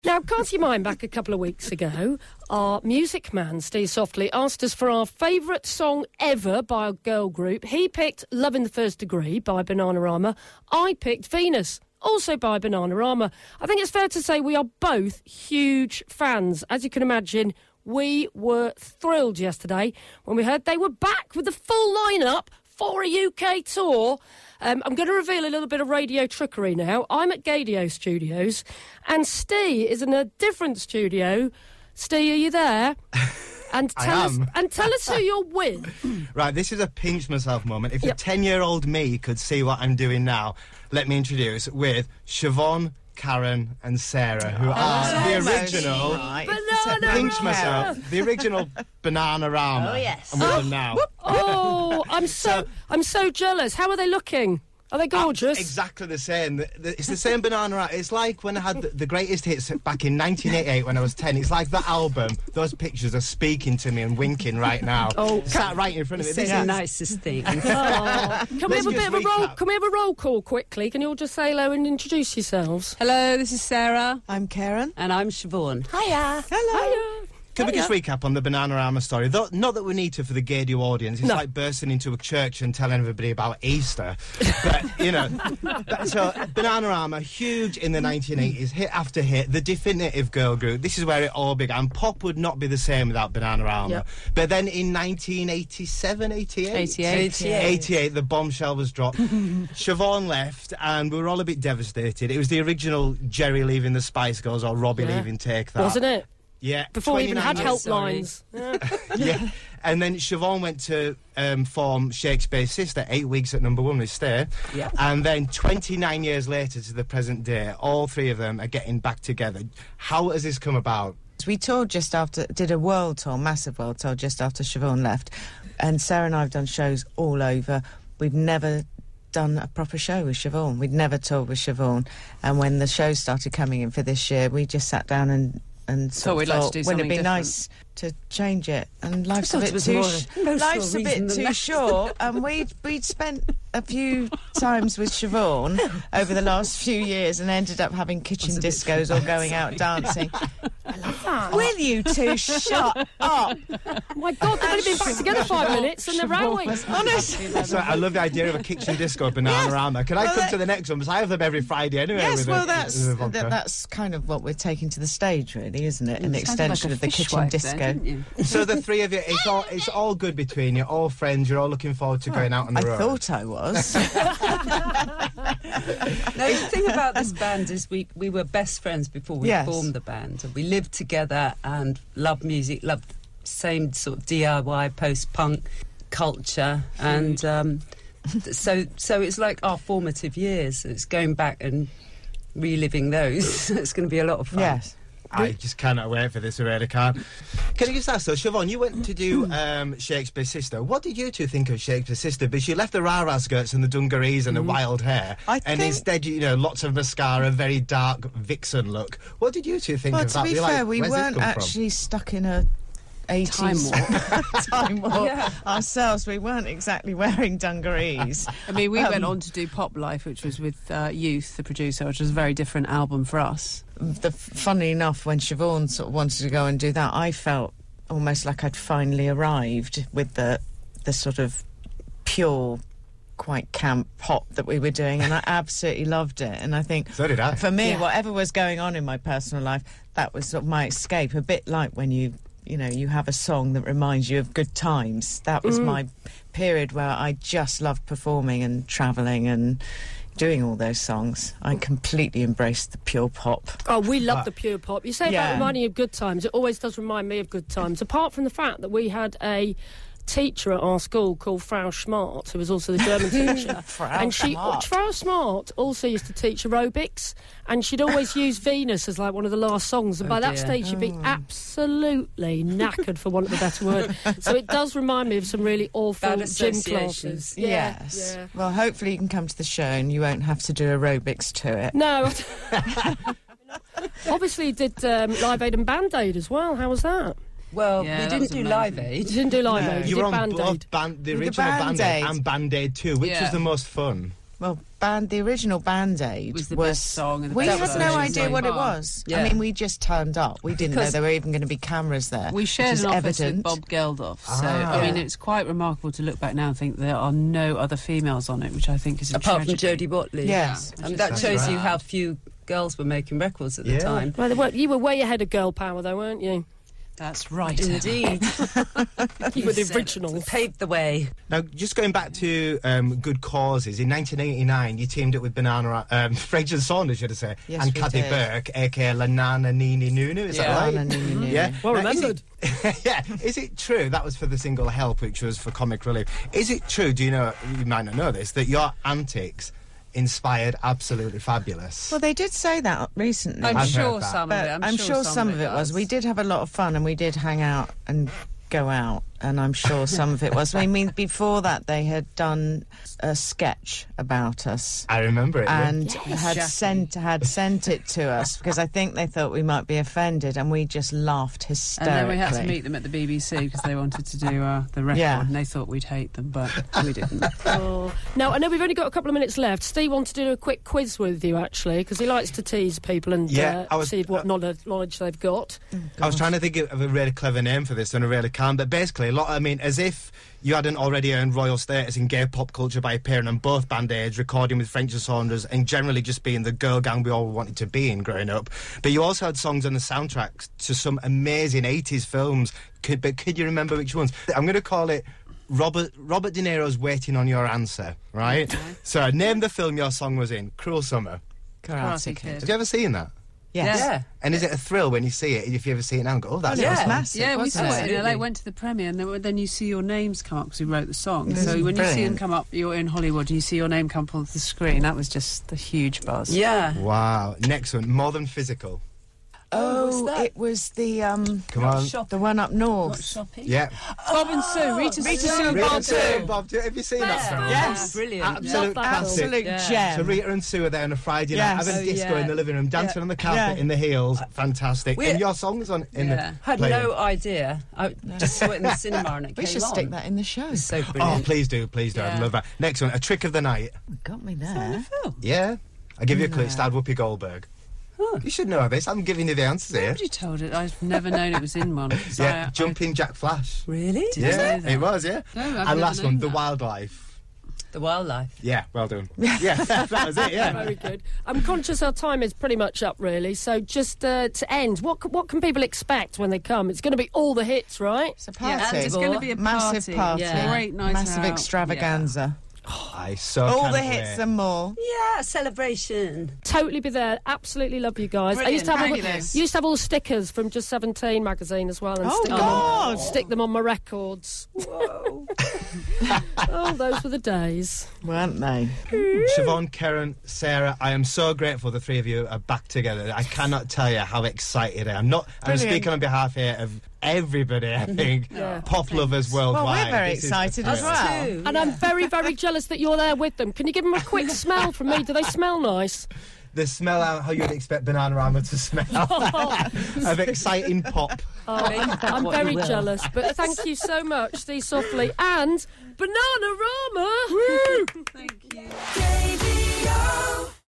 Now, cast your mind back a couple of weeks ago, our music man, Steve Softly, asked us for our favourite song ever by a girl group. He picked Love in the First Degree by Bananarama. I picked Venus, also by Bananarama. I think it's fair to say we are both huge fans. As you can imagine, we were thrilled yesterday when we heard they were back with the full lineup for a UK tour. I'm going to reveal a little bit of radio trickery now. I'm at Gadio Studios, and Steve is in a different studio. Steve, are you there? And tell us who you're with. Right, this is a pinch myself moment. If a 10-year-old me could see what I'm doing now, let me introduce with Siobhan, Karen and Sarah, who are the original pinch myself, the original Bananarama. Oh yes. I'm with them now. Oh, I'm so jealous. How are they looking? Are they gorgeous? Exactly the same. It's the same Bananarama. It's like when I had the greatest hits back in 1988 when I was 10. It's like that album. Those pictures are speaking to me and winking right now. Oh, sat right in front of me. This is the nicest thing. Can we have a bit of a roll? Can we have a roll call quickly? Can you all just say hello and introduce yourselves? Hello, this is Sarah. I'm Karen. And I'm Siobhan. Hiya. Hello. Hiya. Can we just recap on the Bananarama story? Not that we need to for the Gadio audience. It's like bursting into a church and telling everybody about Easter. But, you know, so Bananarama, huge in the 1980s, hit after hit, the definitive girl group. This is where it all began. Pop would not be the same without Bananarama. Yep. But then in 1987, 88, the bombshell was dropped. Siobhan left, and we were all a bit devastated. It was the original Jerry leaving the Spice Girls or Robbie leaving Take That. Wasn't it? Yeah. Before we even had helplines. Yeah. And then Siobhan went to form Shakespeare's Sister, 8 weeks at number one with Stay. Yeah. And then 29 years later to the present day, all three of them are getting back together. How has this come about? We toured did a world tour, massive world tour, just after Siobhan left. And Sarah and I have done shows all over. We've never done a proper show with Siobhan. We'd never toured with Siobhan. And when the shows started coming in for this year, we just sat down and So we'd like to do wouldn't something it be different? nice to change it? And life's a bit Life's too short. And we'd spent a few times with Siobhan over the last few years and ended up having kitchen discos or going out dancing. I love that. Will you two shut up? Oh my God, they've only been back together 5 minutes and they're rowing. Honestly. So I love the idea of a kitchen disco Bananarama. Can I come to the next one? Because I have them every Friday anyway. Yes, well, with that's kind of what we're taking to the stage, really, isn't it? An extension like of the kitchen disco. So the three of you, it's all good between you, all friends. You're all looking forward to going out on the road. I thought I was. No, the thing about this band is we were best friends before we formed the band. And we lived together and loved music, loved same sort of DIY, post-punk culture. And so it's like our formative years. It's going back and reliving those. It's going to be a lot of fun. Yes. I just cannot wait for this, I really can't. Can I just ask, though, Siobhan, you went to do Shakespeare's Sister. What did you two think of Shakespeare's Sister? Because she left the rah-rah skirts and the dungarees and the wild hair, instead, lots of mascara, very dark vixen look. What did you two think of that? Well, to be fair, we weren't actually stuck in a 80s time warp ourselves. We weren't exactly wearing dungarees. I mean, we went on to do Pop Life, which was with Youth, the producer, which was a very different album for us. Funny enough, when Siobhan sort of wanted to go and do that, I felt almost like I'd finally arrived with the sort of pure, quite camp pop that we were doing, and I absolutely loved it. And I think, so did I. For me, whatever was going on in my personal life, that was sort of my escape. A bit like when you have a song that reminds you of good times. That was my period where I just loved performing and travelling and doing all those songs. I completely embraced the pure pop. Oh, we love the pure pop. You say about reminding you of good times. It always does remind me of good times. Apart from the fact that we had a teacher at our school called Frau Schmart, who was also the German teacher. Frau Schmart also used to teach aerobics, and she'd always use Venus as like one of the last songs, and by that stage she'd be absolutely knackered, for want of a better word. So it does remind me of some really awful gym classes. Yes. Yeah. Well, hopefully you can come to the show and you won't have to do aerobics to it. No. Obviously you did Live Aid and Band Aid as well. How was that? Well, we didn't do Live Aid. You didn't do Live Aid. You did were on Band-Aid. both the original Band-Aid and Band-Aid 2. Which was the most fun? Well, the original Band Aid was the best song. And the we best had no version idea so what it far. was. Yeah. I mean, we just turned up. We didn't know there were even going to be cameras there. We shared which an is office with evident. Bob Geldof, so Ah. I mean it's quite remarkable to look back now and think there are no other females on it, which I think is a Apart from tragedy. Jodie Watley. Yes. And that That's shows you right. how few girls were making records at the Yeah. time. Well, you were way ahead of girl power, though, weren't you? That's right. Indeed. You were the original. Paved the way. Now, just going back to good causes, in 1989, you teamed up with French and Saunders, should I say, Yes, and we Kathy did. Burke, aka La Nana Nini Nunu, is Yeah. that Nana right? Nini Nunu. Yeah. Well Now, is remembered. Yeah. Is it true, that was for the single Help, which was for comic relief, is it true, do you know, you might not know this, that your antics inspired Absolutely Fabulous? Well, they did say that recently. I'm I've sure heard that. some of But it. I'm sure some of it was. does. We did have a lot of fun and we did hang out and go out, and I'm sure some of it was. I mean, before that, they had done a sketch about us. I remember it. yeah. And had sent it to us because I think they thought we might be offended, and we just laughed And hysterically. then we had to meet them at the BBC because they wanted to do the record, Yeah. and they thought we'd hate them, but we didn't. Oh. Now, I know we've only got a couple of minutes left. Steve wanted to do a quick quiz with you, actually, because he likes to tease people and Yeah, I was- see what knowledge they've got. I was trying to think of a really clever name for this, and I really can't. But basically, as if you hadn't already earned royal status in gay pop culture by appearing on both Band Aids, recording with French and Saunders, and generally just being the girl gang we all wanted to be in growing up. But you also had songs on the soundtracks to some amazing 80s films. Could you remember which ones? I'm going to call it Robert De Niro's Waiting on Your Answer, right? So name the film your song was in. Cruel Summer. Karate Kid. Kid. Have you ever seen that? Yes. Yeah. And is it a thrill when you see it, if you ever see it now and go, oh, that's Well, it was awesome. massive, Yeah, we wasn't saw it? it. And Absolutely. they went to the premiere, and then you see your names come up because we wrote the song. This So is when you see them brilliant. come up, you're in Hollywood, and you see your name come up on the screen. That was just a huge buzz. Yeah. Wow. Next one, More Than Physical. what's that? It was the Come on. the one up north. Shopping. Yeah. Bob and Sue, Rita Sue, and Rita Bob and Sue Sue. and Bob, have you seen that film? Yes. Brilliant. Absolute Love that classic. Absolute Yeah. gem. So Rita and Sue are there on a Friday night, Yes. having Oh, disco yeah. in the living room, dancing on the carpet Yeah. in the heels. Fantastic. We- And your song's on in Yeah. the Had playing. no idea. I just saw it in the cinema and it We came should on. stick that in the show. It's so Oh, brilliant. please do. I'd Yeah. love that. Next one, A Trick of the Night. Got me there. Yeah. I'll give you a clue. It starred Whoopi Goldberg. You should know this. I'm giving you the answers here. Nobody told it. I've never known it was in one. 'cause Yeah, I- Jumping Jack Flash. Really? Did you Yeah, know that? it was, yeah. No, I've And never last known one, The that. Wildlife. The wildlife. Yeah, well done. Yeah, that was it, yeah. Very good. I'm conscious our time is pretty much up, really. So just to end, what can people expect when they come? It's going to be all the hits, right? It's a party. Yeah, it's going to be a massive party. Yeah. Great night Massive out. extravaganza. I so All can't the hits wait. and more. Yeah, celebration. Totally be there. Absolutely love you guys. I used to have Fabulous. all the stickers from Just 17 magazine as well, and Oh, stick them God. stick them on my records. Whoa. Oh, those were the days. Weren't they? Siobhan, Karen, Sarah, I am so grateful the three of you are back together. I cannot tell you how excited I am. I'm Brilliant. speaking on behalf here of everybody, I think. Yeah. Pop lovers worldwide. Well, we're very This is excited a as thrill. well. Too, And yeah. I'm very, very jealous that you're there with them. Can you give them a quick smell from me? Do they smell nice? They smell out how you'd expect Bananarama to smell. Of exciting pop. I'm what you very will. jealous. But thank you so much, Steve Softly and Bananarama. Thank you. Day